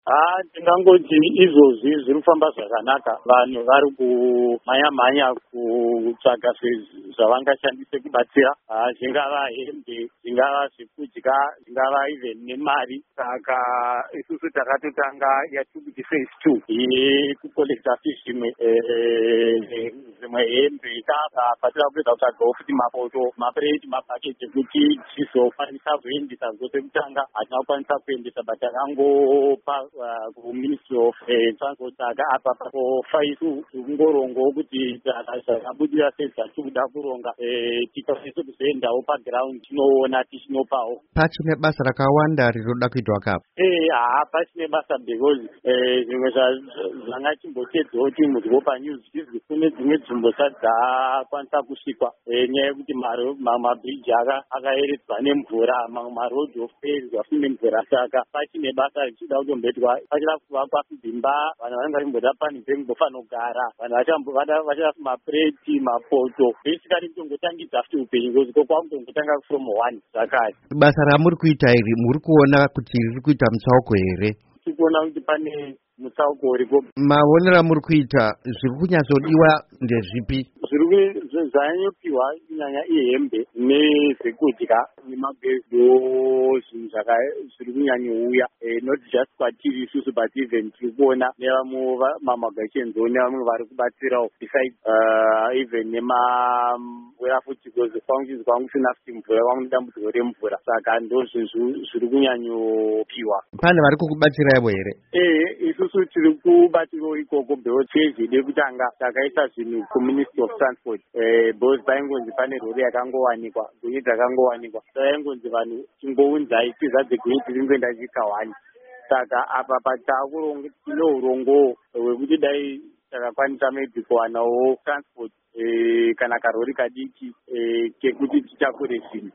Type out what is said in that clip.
Ndingangoti izvozvi zviri kufamba zvakanaka. Vanhu vari kumhanya-mhanya kutsvaga zvavangashandise kubatsira. Zvingava hembe, zvingava zvekudya, zvingava even nemari. Saka isusu takatotanga yatikuti phase 2 kukolekta zvimwe hembe patira kupedza kutsvagawo futi mapoto, mapureti, mabhaketi ekuti tizokwanisa kuendesa zvose kutanga. Hatina kukwanisa kuendesa but takangopa kuministry of transport. Saka apa pafaisu kungorongo kuti zvakabudira sezvatikuda kuronga tikwanise kuzoendawo paground tinoona tichinopawo. Pachine basa rakawanda rinoda kuitwa kapo. Pachine basa because zvimwe zvanga chimbotedzawo kuti mudzopa news izvi kune dzimwe nzvimbo dzakwanisa kusvikwa nyaya yekuti mabhiriji akaeredzwa nemvura, mamwe marodhi ofeyedzwa nemvura. Saka pachine basa richida kutombetwa, pachida kuvakwa dzimba, vanhu vanenge vachimboda pani pekugofana kugara, vanhu vachida mapureti, mapoto, basically kutongotangidza futi upenyu because kwakutongotanga from 1 zvakare. Basa ramuri kuita iri muri kuona kuti riri kuita mutsauko here? Tiri kuona kuti pane mutsauko uripo. Maonera muri kuita zviri kunyatsodiwa ndezvipi? Zvanyopiwa kunyanya ihembe nezvekudya nemagezo, zvinhu zviri kunyanyouya, not just kwatiri isusu but even tiri kuona nevamwe mamagations nevamwe vari kubatsirawo besides even nemamvura futi because kwangu sina futi mvura, kwangu nedambudziko remvura. Saka ndo zvinhu zviri kunyanyopiwa. Pane vari kukubatsiraivo here? Isusu tiri kubatsirawo ikoko because chezvide kutanga takaisa zvinhu kuministry of transport because paingonzi pane rori yakangowanikwa, gonye dzakangowanikwa. Saka yaingonzi vanhu chingounzai tizadze gonye tiri kuenda chikawani. Saka apa patakuronga tine urongo hwekuti dai takakwanisa maybe kuwanawo transport kana karori kadiki kekuti titakure zvinhu.